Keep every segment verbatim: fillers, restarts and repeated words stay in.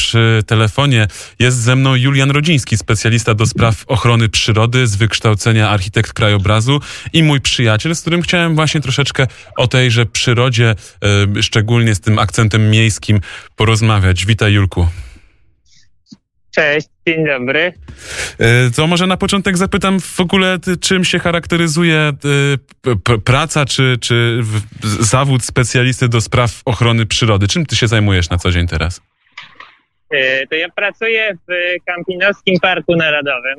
przy telefonie. Jest ze mną Julian Rodziński, specjalista do spraw ochrony przyrody, z wykształcenia architekt krajobrazu i mój przyjaciel, z którym chciałem właśnie troszeczkę o tejże przyrodzie, y, szczególnie z tym akcentem miejskim, porozmawiać. Witaj, Julku. Cześć, dzień dobry. To może na początek zapytam w ogóle, czym się charakteryzuje praca czy, czy zawód specjalisty do spraw ochrony przyrody? Czym ty się zajmujesz na co dzień teraz? To ja pracuję w Kampinoskim Parku Narodowym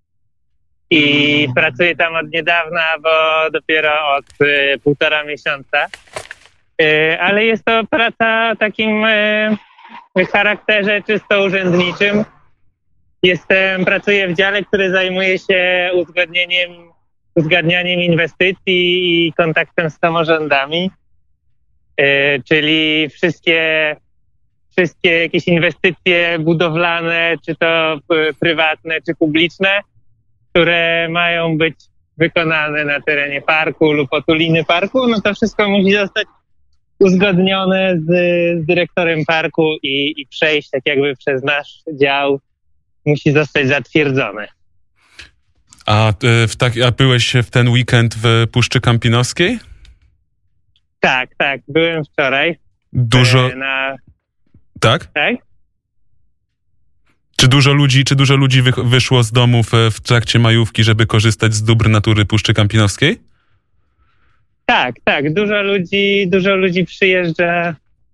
i pracuję tam od niedawna, bo dopiero od półtora miesiąca. Ale jest to praca o takim charakterze czysto urzędniczym. Jestem, pracuję w dziale, który zajmuje się uzgodnieniem, uzgadnianiem inwestycji i kontaktem z samorządami, yy, czyli wszystkie, wszystkie jakieś inwestycje budowlane, czy to prywatne, czy publiczne, które mają być wykonane na terenie parku lub otuliny parku, no to wszystko musi zostać uzgodnione z, z dyrektorem parku i, i przejść tak jakby przez nasz dział. Musi zostać zatwierdzone. A, w tak, a byłeś w ten weekend w Puszczy Kampinoskiej? Tak, tak. Byłem wczoraj. Dużo... Na... Tak? Tak. Czy dużo ludzi, czy dużo ludzi wy, wyszło z domów w trakcie majówki, żeby korzystać z dóbr natury Puszczy Kampinoskiej? Tak, tak. Dużo ludzi, dużo ludzi przyjeżdża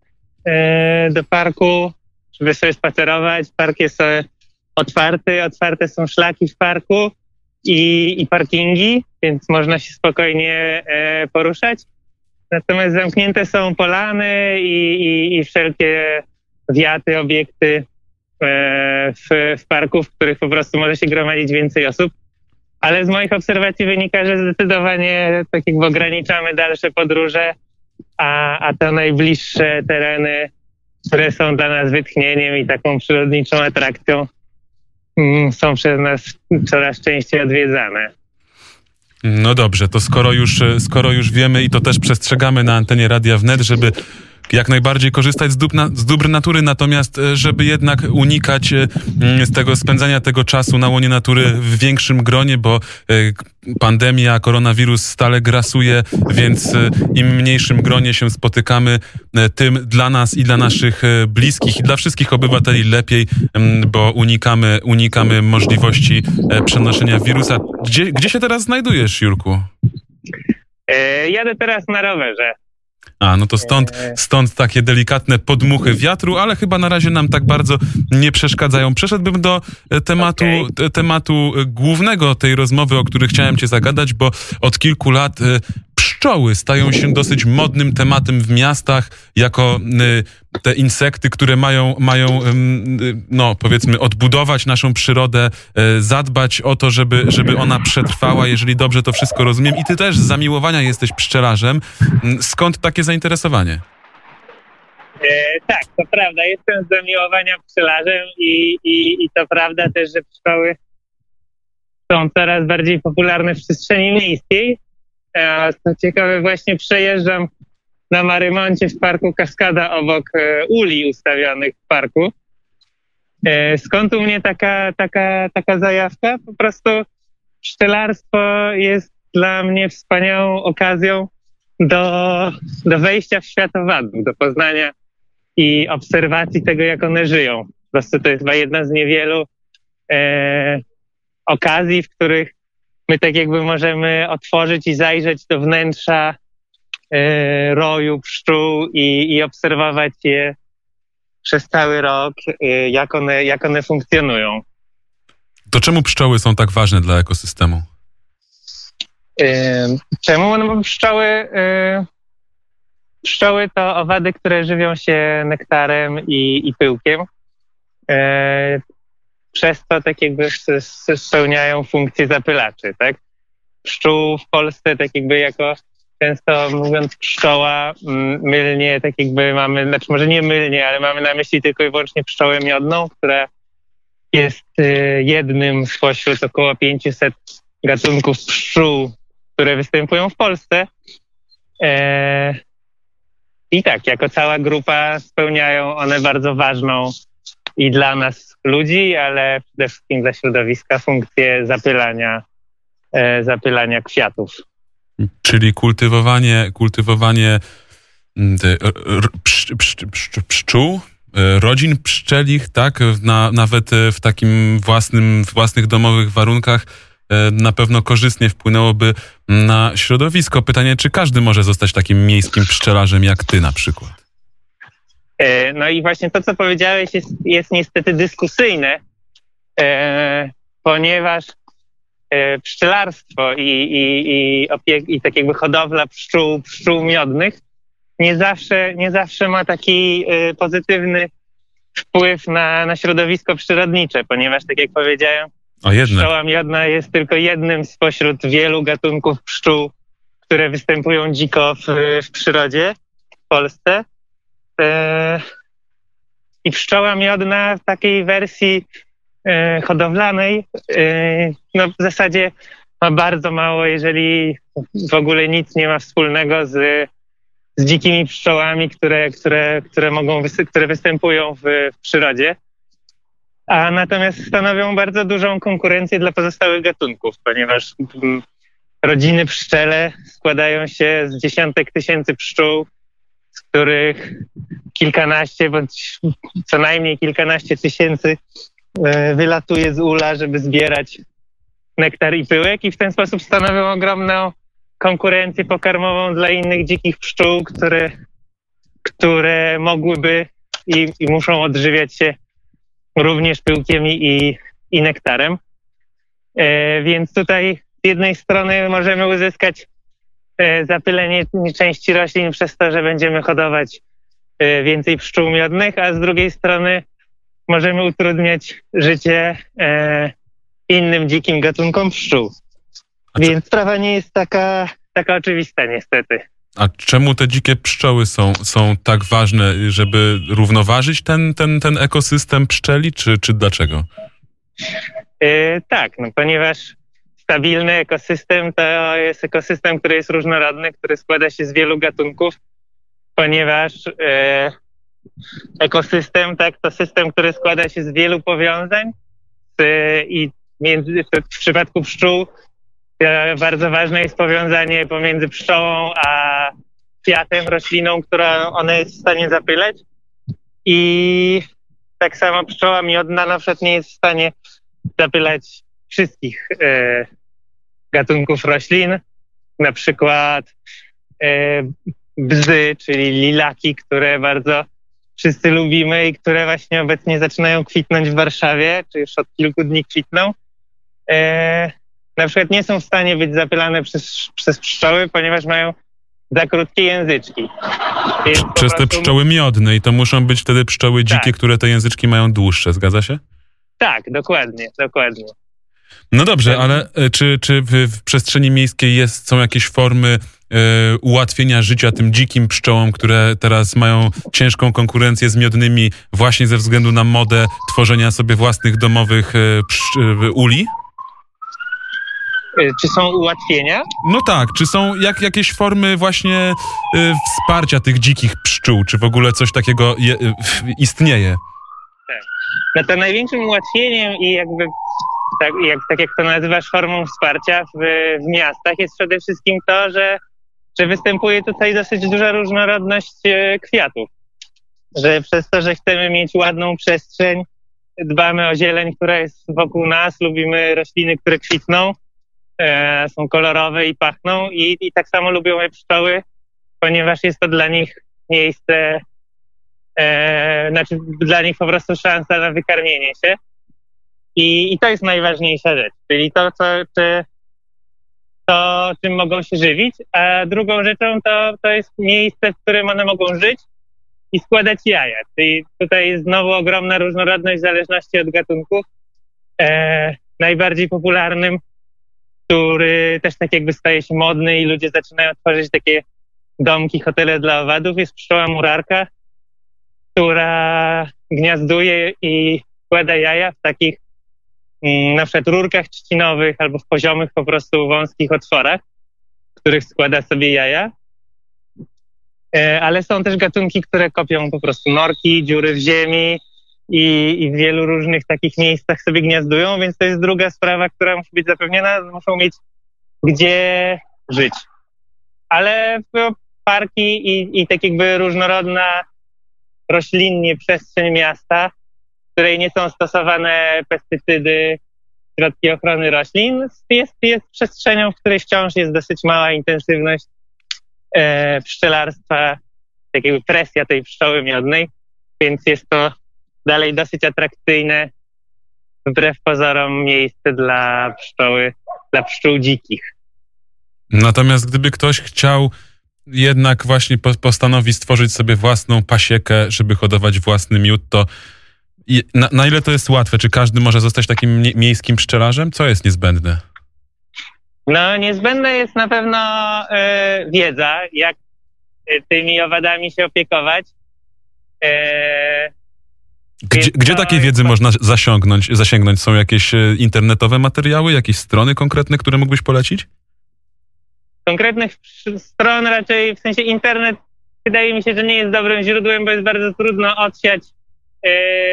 e, do parku, żeby sobie spacerować. Park jest sobie otwarty, otwarte są szlaki w parku i, i parkingi, więc można się spokojnie e, poruszać. Natomiast zamknięte są polany i, i, i wszelkie wiaty, obiekty e, w, w parku, w których po prostu może się gromadzić więcej osób. Ale z moich obserwacji wynika, że zdecydowanie tak jakby ograniczamy dalsze podróże, a, a te najbliższe tereny, które są dla nas wytchnieniem i taką przyrodniczą atrakcją, są przez nas coraz częściej odwiedzane. No dobrze, to skoro już, skoro już wiemy i to też przestrzegamy na antenie Radia Wnet, żeby jak najbardziej korzystać z dóbr, z dóbr natury, natomiast żeby jednak unikać z tego spędzania tego czasu na łonie natury w większym gronie, bo pandemia, koronawirus stale grasuje, więc im mniejszym gronie się spotykamy, tym dla nas i dla naszych bliskich i dla wszystkich obywateli lepiej, bo unikamy, unikamy możliwości przenoszenia wirusa. Gdzie, gdzie się teraz znajdujesz, Jurku? E, jadę teraz na rowerze. A, no to stąd, stąd takie delikatne podmuchy wiatru, ale chyba na razie nam tak bardzo nie przeszkadzają. Przeszedłbym do tematu, okay. tematu głównego tej rozmowy, o którym chciałem cię zagadać, bo od kilku lat pszczoły stają się dosyć modnym tematem w miastach, jako y, te insekty, które mają, mają y, no powiedzmy odbudować naszą przyrodę, y, zadbać o to, żeby, żeby ona przetrwała, jeżeli dobrze to wszystko rozumiem. I ty też z zamiłowania jesteś pszczelarzem. Skąd takie zainteresowanie? E, tak, to prawda. Jestem z zamiłowania pszczelarzem i, i, i to prawda też, że pszczoły są coraz bardziej popularne w przestrzeni miejskiej. Co ciekawe, właśnie przejeżdżam na Marymoncie w parku Kaskada obok e, uli ustawionych w parku. E, skąd u mnie taka, taka, taka zajawka? Po prostu pszczelarstwo jest dla mnie wspaniałą okazją do, do wejścia w świat owadów, do poznania i obserwacji tego, jak one żyją. Po prostu to jest chyba jedna z niewielu e, okazji, w których my tak jakby możemy otworzyć i zajrzeć do wnętrza e, roju pszczół i, i obserwować je przez cały rok, e, jak one, jak one funkcjonują. To czemu pszczoły są tak ważne dla ekosystemu? E, czemu? No bo pszczoły, e, pszczoły to owady, które żywią się nektarem i, i pyłkiem. E, Przez to tak jakby spełniają funkcję zapylaczy, tak? Pszczół w Polsce tak jakby jako, często mówiąc pszczoła, mylnie tak jakby mamy, znaczy może nie mylnie, ale mamy na myśli tylko i wyłącznie pszczołę miodną, która jest jednym spośród około pięciuset gatunków pszczół, które występują w Polsce. I tak, jako cała grupa spełniają one bardzo ważną i dla nas ludzi, ale przede wszystkim dla środowiska funkcję zapylania, e, zapylania kwiatów. Czyli kultywowanie, kultywowanie psz, psz, psz, pszczół, rodzin pszczelich, tak, na, nawet w takim własnym, w własnych domowych warunkach na pewno korzystnie wpłynęłoby na środowisko. Pytanie, czy każdy może zostać takim miejskim pszczelarzem jak ty na przykład? No i właśnie to, co powiedziałeś, jest, jest niestety dyskusyjne, e, ponieważ e, pszczelarstwo i, i, i, opiek- i tak jakby hodowla pszczół, pszczół miodnych nie zawsze, nie zawsze ma taki e, pozytywny wpływ na, na środowisko przyrodnicze, ponieważ tak jak powiedziałem, pszczoła miodna jest tylko jednym spośród wielu gatunków pszczół, które występują dziko w, w przyrodzie w Polsce. E, I pszczoła miodna w takiej wersji e, hodowlanej e, no w zasadzie ma bardzo mało, jeżeli w ogóle nic nie ma wspólnego z, z dzikimi pszczołami, które, które, które, mogą, które występują w, w przyrodzie. A natomiast stanowią bardzo dużą konkurencję dla pozostałych gatunków, ponieważ m, rodziny pszczele składają się z dziesiątek tysięcy pszczół, z których kilkanaście bądź co najmniej kilkanaście tysięcy wylatuje z ula, żeby zbierać nektar i pyłek i w ten sposób stanowią ogromną konkurencję pokarmową dla innych dzikich pszczół, które, które mogłyby i, i muszą odżywiać się również pyłkiem i, i nektarem. E, więc tutaj z jednej strony możemy uzyskać e, zapylenie części roślin przez to, że będziemy hodować e, więcej pszczół miodnych, a z drugiej strony możemy utrudniać życie e, innym dzikim gatunkom pszczół. Więc sprawa nie jest taka, taka oczywista niestety. A czemu te dzikie pszczoły są, są tak ważne, żeby równoważyć ten, ten, ten ekosystem pszczeli, czy, czy dlaczego? Yy, tak, no ponieważ stabilny ekosystem to jest ekosystem, który jest różnorodny, który składa się z wielu gatunków, ponieważ yy, ekosystem, tak, to system, który składa się z wielu powiązań yy, i między, w przypadku pszczół bardzo ważne jest powiązanie pomiędzy pszczołą a kwiatem, rośliną, którą ona jest w stanie zapylać. I tak samo pszczoła miodna na przykład nie jest w stanie zapylać wszystkich e, gatunków roślin. Na przykład e, bzy, czyli lilaki, które bardzo wszyscy lubimy i które właśnie obecnie zaczynają kwitnąć w Warszawie, czy już od kilku dni kwitną. E, na przykład nie są w stanie być zapylane przez, przez pszczoły, ponieważ mają za krótkie języczki. Więc przez prostu... te pszczoły miodne i to muszą być wtedy pszczoły dzikie, tak, które te języczki mają dłuższe, zgadza się? Tak, dokładnie, dokładnie. No dobrze, ale czy, czy w, w przestrzeni miejskiej jest, są jakieś formy e, ułatwienia życia tym dzikim pszczołom, które teraz mają ciężką konkurencję z miodnymi właśnie ze względu na modę tworzenia sobie własnych domowych e, psz, e, uli? Czy są ułatwienia? No tak, czy są jak, jakieś formy właśnie y, wsparcia tych dzikich pszczół? Czy w ogóle coś takiego je, y, istnieje? Tak. No to największym ułatwieniem i jakby, tak jak, tak jak to nazywasz, formą wsparcia w, w miastach jest przede wszystkim to, że, że występuje tutaj dosyć duża różnorodność e, kwiatów. Że przez to, że chcemy mieć ładną przestrzeń, dbamy o zieleń, która jest wokół nas, lubimy rośliny, które kwitną, E, są kolorowe i pachną i, i tak samo lubią je pszczoły, ponieważ jest to dla nich miejsce, e, znaczy dla nich po prostu szansa na wykarmienie się i, i to jest najważniejsza rzecz, czyli to, co, czy, to czym mogą się żywić, a drugą rzeczą to, to jest miejsce, w którym one mogą żyć i składać jaja, czyli tutaj jest znowu ogromna różnorodność w zależności od gatunków. E, najbardziej popularnym, który też tak jakby staje się modny i ludzie zaczynają tworzyć takie domki, hotele dla owadów, jest pszczoła murarka, która gniazduje i składa jaja w takich mm, na przykład rurkach trzcinowych albo w poziomych po prostu wąskich otworach, w których składa sobie jaja. E, ale są też gatunki, które kopią po prostu norki, dziury w ziemi i, i w wielu różnych takich miejscach sobie gniazdują, więc to jest druga sprawa, która musi być zapewniona, muszą mieć gdzie żyć. Ale parki i, i tak jakby różnorodna roślinnie przestrzeń miasta, w której nie są stosowane pestycydy, środki ochrony roślin, jest, jest przestrzenią, w której wciąż jest dosyć mała intensywność e, pszczelarstwa, tak jakby presja tej pszczoły miodnej, więc jest to dalej dosyć atrakcyjne, wbrew pozorom, miejsce dla pszczoły, dla pszczół dzikich. Natomiast gdyby ktoś chciał jednak właśnie postanowi stworzyć sobie własną pasiekę, żeby hodować własny miód, to na, na ile to jest łatwe? Czy każdy może zostać takim miejskim pszczelarzem? Co jest niezbędne? No, niezbędna jest na pewno e, wiedza, jak tymi owadami się opiekować. E, gdzie gdzie takiej wiedzy to... można zasięgnąć, zasięgnąć? Są jakieś internetowe materiały, jakieś strony konkretne, które mógłbyś polecić? Konkretnych stron raczej, w sensie internet wydaje mi się, że nie jest dobrym źródłem, bo jest bardzo trudno odsiać e,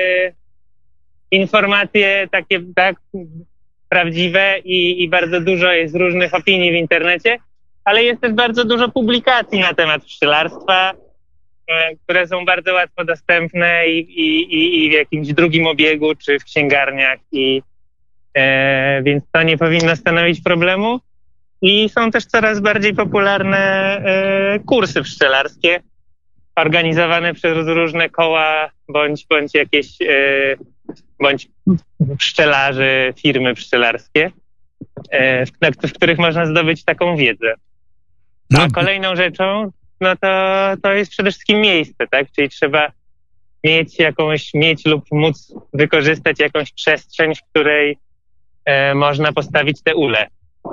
informacje takie tak prawdziwe i, i bardzo dużo jest różnych opinii w internecie, ale jest też bardzo dużo publikacji na temat pszczelarstwa, e, które są bardzo łatwo dostępne i, i, i w jakimś drugim obiegu, czy w księgarniach, i e, więc to nie powinno stanowić problemu. I są też coraz bardziej popularne e, kursy pszczelarskie, organizowane przez różne koła, bądź, bądź jakieś, e, bądź pszczelarzy, firmy pszczelarskie, e, w, w których można zdobyć taką wiedzę. A kolejną rzeczą, no to, to jest przede wszystkim miejsce, tak? Czyli trzeba mieć jakąś, mieć lub móc wykorzystać jakąś przestrzeń, w której e, można postawić te ule.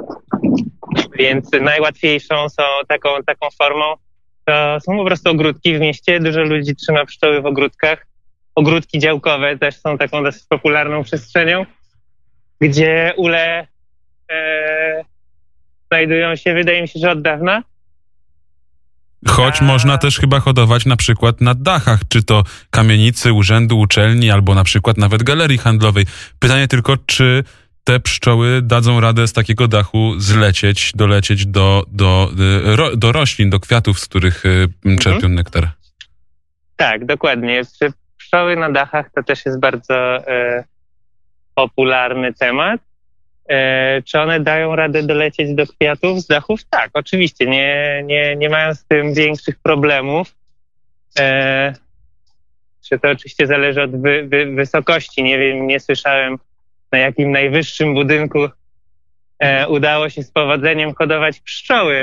Więc najłatwiejszą są taką, taką formą, to są po prostu ogródki w mieście. Dużo ludzi trzyma pszczoły w ogródkach. Ogródki działkowe też są taką dosyć popularną przestrzenią, gdzie ule e, znajdują się, wydaje mi się, że od dawna. Choć A... można też chyba hodować na przykład na dachach, czy to kamienicy, urzędu, uczelni, albo na przykład nawet galerii handlowej. Pytanie tylko, czy te pszczoły dadzą radę z takiego dachu zlecieć, dolecieć do, do, do, do roślin, do kwiatów, z których czerpią mhm. nektar. Tak, dokładnie. Pszczoły na dachach to też jest bardzo e, popularny temat. E, czy one dają radę dolecieć do kwiatów z dachów? Tak, oczywiście. Nie, nie, nie mają z tym większych problemów. E, czy to oczywiście zależy od wy, wy, wysokości. Nie wiem, nie słyszałem, na jakim najwyższym budynku e, udało się z powodzeniem hodować pszczoły,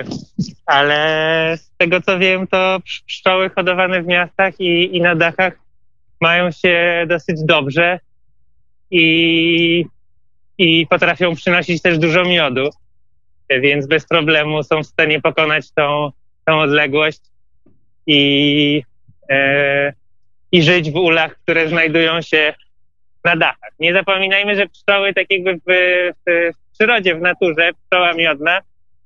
ale z tego co wiem, to pszczoły hodowane w miastach i, i na dachach mają się dosyć dobrze i, i potrafią przynosić też dużo miodu, więc bez problemu są w stanie pokonać tą, tą odległość i, e, i żyć w ulach, które znajdują się na dachach. Nie zapominajmy, że pszczoły, tak jakby w, w, w przyrodzie, w naturze, pszczoła miodna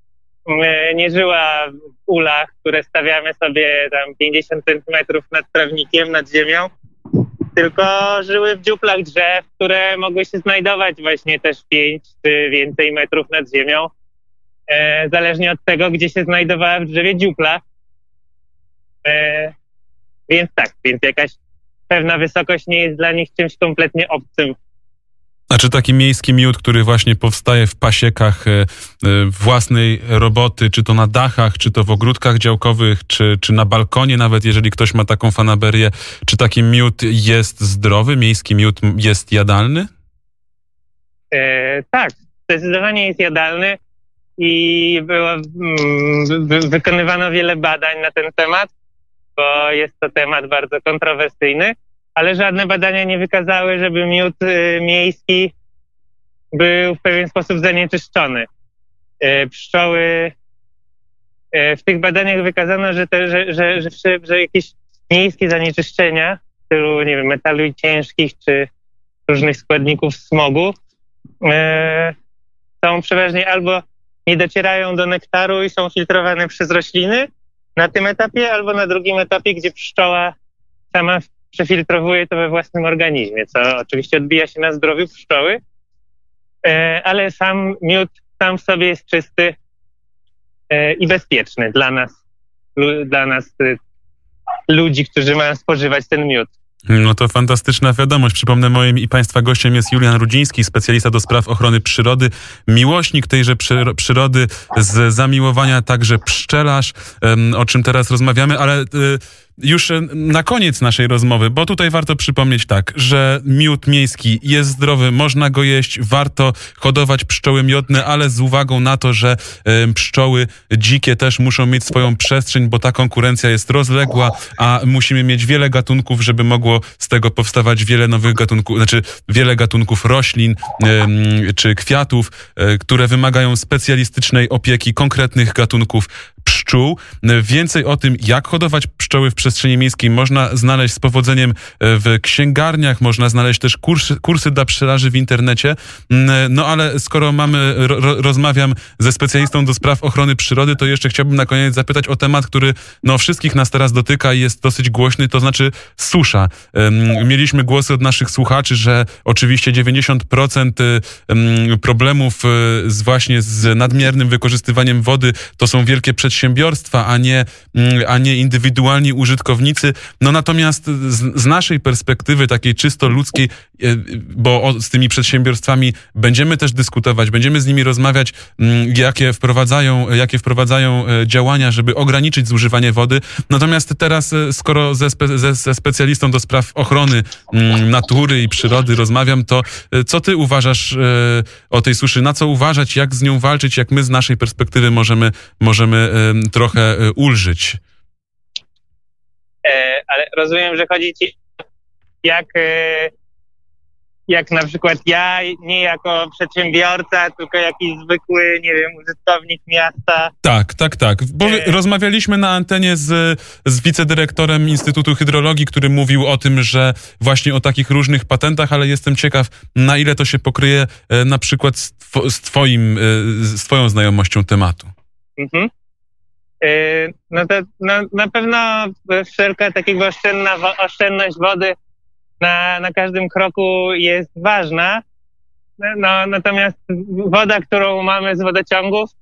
nie żyła w ulach, które stawiamy sobie tam pięćdziesiąt centymetrów nad trawnikiem, nad ziemią, tylko żyły w dziuplach drzew, które mogły się znajdować właśnie też pięć czy więcej metrów nad ziemią, e, zależnie od tego, gdzie się znajdowała w drzewie dziupla. E, więc tak, więc jakaś pewna wysokość nie jest dla nich czymś kompletnie obcym. A czy taki miejski miód, który właśnie powstaje w pasiekach e, e, własnej roboty, czy to na dachach, czy to w ogródkach działkowych, czy, czy na balkonie nawet, jeżeli ktoś ma taką fanaberię, czy taki miód jest zdrowy, miejski miód jest jadalny? E, tak, zdecydowanie jest jadalny i było, mm, wy, wykonywano wiele badań na ten temat, bo jest to temat bardzo kontrowersyjny, ale żadne badania nie wykazały, żeby miód y, miejski był w pewien sposób zanieczyszczony. Y, pszczoły, y, w tych badaniach wykazano, że, te, że, że, że, że jakieś miejskie zanieczyszczenia w stylu, nie wiem, metali ciężkich czy różnych składników smogu y, są przeważnie albo nie docierają do nektaru i są filtrowane przez rośliny na tym etapie, albo na drugim etapie, gdzie pszczoła sama przefiltrowuje to we własnym organizmie, co oczywiście odbija się na zdrowiu pszczoły, ale sam miód sam w sobie jest czysty i bezpieczny dla nas, dla nas ludzi, którzy mają spożywać ten miód. No to fantastyczna wiadomość. Przypomnę, moim i Państwa gościem jest Julian Rudziński, specjalista do spraw ochrony przyrody, miłośnik tejże przy, przyrody, z zamiłowania także pszczelarz, o czym teraz rozmawiamy, ale już na koniec naszej rozmowy, bo tutaj warto przypomnieć tak, że miód miejski jest zdrowy, można go jeść, warto hodować pszczoły miodne, ale z uwagą na to, że pszczoły dzikie też muszą mieć swoją przestrzeń, bo ta konkurencja jest rozległa, a musimy mieć wiele gatunków, żeby mogło z tego powstawać wiele nowych gatunków, znaczy wiele gatunków roślin czy kwiatów, które wymagają specjalistycznej opieki konkretnych gatunków pszczół. Więcej o tym, jak hodować pszczoły w przestrzeni miejskiej, można znaleźć z powodzeniem w księgarniach, można znaleźć też kursy, kursy dla pszczelarzy w internecie. No ale skoro mamy, ro, rozmawiam ze specjalistą do spraw ochrony przyrody, to jeszcze chciałbym na koniec zapytać o temat, który no, wszystkich nas teraz dotyka i jest dosyć głośny, to znaczy susza. Mieliśmy głosy od naszych słuchaczy, że oczywiście dziewięćdziesiąt procent problemów z właśnie z nadmiernym wykorzystywaniem wody to są wielkie przedsiębiorstwa, a nie, a nie indywidualni użytkownicy. No natomiast z, z naszej perspektywy takiej czysto ludzkiej, bo o, z tymi przedsiębiorstwami będziemy też dyskutować, będziemy z nimi rozmawiać, jakie wprowadzają, jakie wprowadzają działania, żeby ograniczyć zużywanie wody. Natomiast teraz, skoro ze, spe, ze, ze specjalistą do spraw ochrony natury i przyrody rozmawiam, to co ty uważasz o tej suszy? Na co uważać? Jak z nią walczyć? Jak my z naszej perspektywy możemy, możemy trochę ulżyć? E, ale rozumiem, że chodzi ci jak, e, jak na przykład ja, nie jako przedsiębiorca, tylko jakiś zwykły, nie wiem, użytkownik miasta. Tak, tak, tak. Bo e... rozmawialiśmy na antenie z, z wicedyrektorem Instytutu Hydrologii, który mówił o tym, że właśnie o takich różnych patentach, ale jestem ciekaw, na ile to się pokryje e, na przykład z, two, z, twoim, e, z twoją znajomością tematu. Mhm. No to no, na pewno wszelka takiego oszczędna, oszczędność wody na, na każdym kroku jest ważna. No, natomiast woda, którą mamy z wodociągów,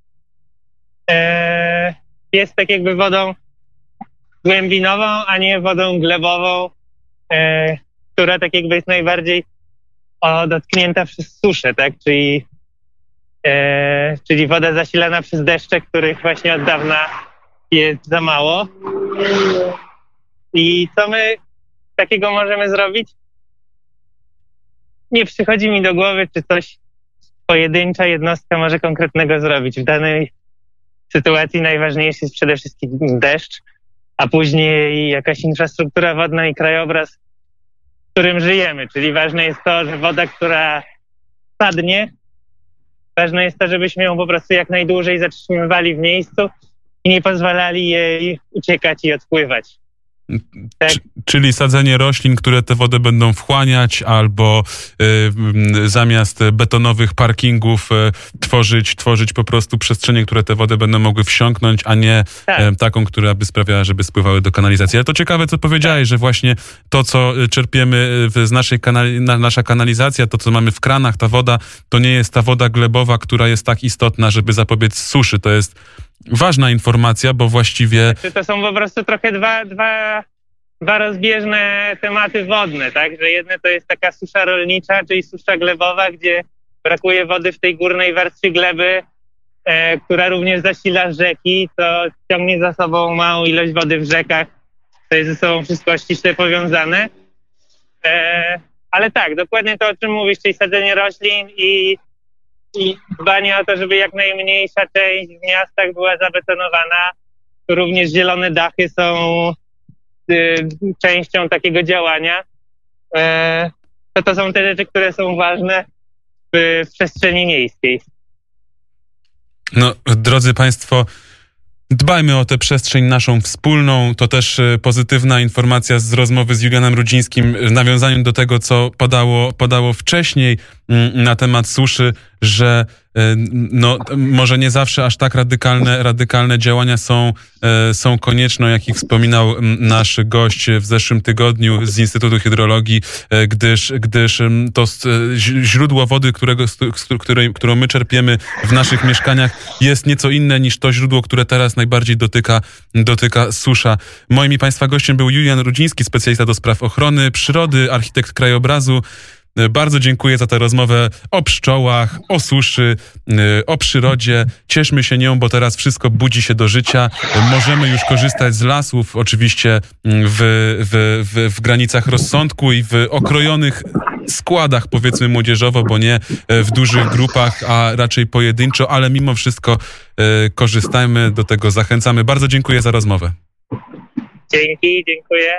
e, jest tak jakby wodą głębinową, a nie wodą glebową, e, która tak jakby jest najbardziej o, dotknięta przez suszę, tak? Czyli, e, czyli woda zasilana przez deszcze, których właśnie od dawna jest za mało. I co my takiego możemy zrobić? Nie przychodzi mi do głowy, czy coś pojedyncza jednostka może konkretnego zrobić. W danej sytuacji najważniejszy jest przede wszystkim deszcz, a później jakaś infrastruktura wodna i krajobraz, w którym żyjemy. Czyli ważne jest to, że woda, która padnie, ważne jest to, żebyśmy ją po prostu jak najdłużej zatrzymywali w miejscu i nie pozwalali jej uciekać i odpływać. Tak. Czyli sadzenie roślin, które tę wodę będą wchłaniać, albo y, zamiast betonowych parkingów y, tworzyć, tworzyć po prostu przestrzenie, które tę wodę będą mogły wsiąknąć, a nie tak. y, taką, która by sprawiała, żeby spływały do kanalizacji. Ale to ciekawe, co powiedziałeś, tak. że właśnie to, co czerpiemy z naszej kanali- na, nasza kanalizacja, to, co mamy w kranach, ta woda, to nie jest ta woda glebowa, która jest tak istotna, żeby zapobiec suszy. To jest ważna informacja, bo właściwie... To są po prostu trochę dwa, dwa, dwa rozbieżne tematy wodne, tak? Że jedne to jest taka susza rolnicza, czyli susza glebowa, gdzie brakuje wody w tej górnej warstwie gleby, e, która również zasila rzeki, to ciągnie za sobą małą ilość wody w rzekach. To jest ze sobą wszystko ściśle powiązane. E, ale tak, dokładnie to, o czym mówisz, czyli sadzenie roślin i I dbanie o to, żeby jak najmniejsza część w miastach była zabetonowana. Również zielone dachy są y, częścią takiego działania. E, to, to są te rzeczy, które są ważne w, w przestrzeni miejskiej. No, drodzy Państwo, dbajmy o tę przestrzeń naszą wspólną. To też pozytywna informacja z rozmowy z Julianem Rudzińskim w nawiązaniu do tego, co padało, padało wcześniej na temat suszy, że no, może nie zawsze aż tak radykalne, radykalne działania są, są konieczne, jak ich wspominał nasz gość w zeszłym tygodniu z Instytutu Hydrologii, gdyż, gdyż to źródło wody, którego, której, którą my czerpiemy w naszych mieszkaniach, jest nieco inne niż to źródło, które teraz najbardziej dotyka, dotyka susza. Moim i Państwa gościem był Julian Rudziński, specjalista do spraw ochrony przyrody, architekt krajobrazu. Bardzo dziękuję za tę rozmowę o pszczołach, o suszy, o przyrodzie. Cieszmy się nią, bo teraz wszystko budzi się do życia. Możemy już korzystać z lasów, oczywiście w, w, w, w granicach rozsądku i w okrojonych składach, powiedzmy młodzieżowo, bo nie w dużych grupach, a raczej pojedynczo, ale mimo wszystko korzystajmy, do tego zachęcamy. Bardzo dziękuję za rozmowę. Dzięki, dziękuję.